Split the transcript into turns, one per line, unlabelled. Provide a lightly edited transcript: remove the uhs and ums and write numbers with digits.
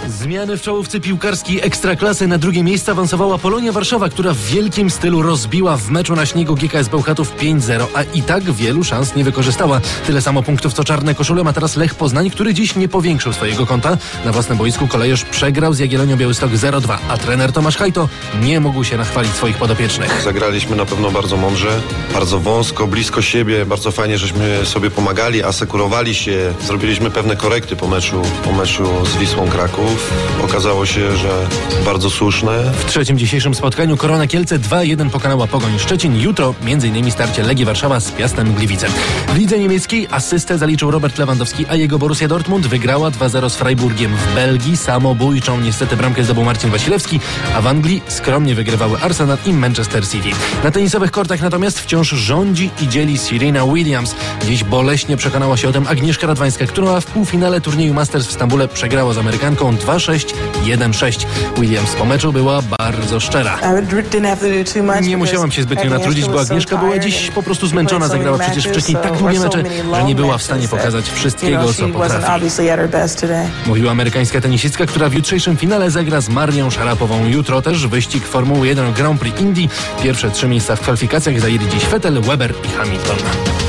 Zmiany w czołówce piłkarskiej Ekstraklasy. Na drugie miejsce awansowała Polonia Warszawa, która w wielkim stylu rozbiła w meczu na śniegu GKS Bełchatów 5-0, a i tak wielu szans nie wykorzystała. Tyle samo punktów co czarne koszule ma teraz Lech Poznań, który dziś nie powiększył swojego konta. Na własnym boisku Kolejorz przegrał z Jagiellonią Białystok 0-2, a trener Tomasz Hajto nie mógł się nachwalić swoich podopiecznych.
Zagraliśmy na pewno bardzo mądrze, bardzo wąsko, blisko siebie. Bardzo fajnie, żeśmy sobie pomagali, asekurowali się. Zrobiliśmy pewne korekty po meczu z Wisłą Kraków. Okazało się, że bardzo słuszne.
W trzecim dzisiejszym spotkaniu Korona Kielce 2-1 pokonała Pogoń Szczecin. Jutro m.in. starcie Legii Warszawa z Piastem Gliwice. W lidze niemieckiej asystę zaliczył Robert Lewandowski, a jego Borussia Dortmund wygrała 2-0 z Freiburgiem. W Belgii samobójczą niestety bramkę zdobył Marcin Wasilewski, a w Anglii skromnie wygrywały Arsenal i Manchester City. Na tenisowych kortach natomiast wciąż rządzi i dzieli Serena Williams. Dziś boleśnie przekonała się o tym Agnieszka Radwańska, która w półfinale turnieju Masters w Stambule przegrała z Amerykanką 2-6, 1-6. Williams po meczu była bardzo szczera. Nie musiałam się zbytnio natrudzić, bo Agnieszka była dziś po prostu zmęczona. Zagrała przecież wcześniej tak długie mecze, że nie była w stanie pokazać wszystkiego, co potrafi. Mówiła amerykańska tenisistka, która w jutrzejszym finale zagra z Marią Szarapową. Jutro też wyścig Formuły 1 Grand Prix Indy. Pierwsze 3 miejsca w kwalifikacjach zajęli dziś Vettel, Weber i Hamilton.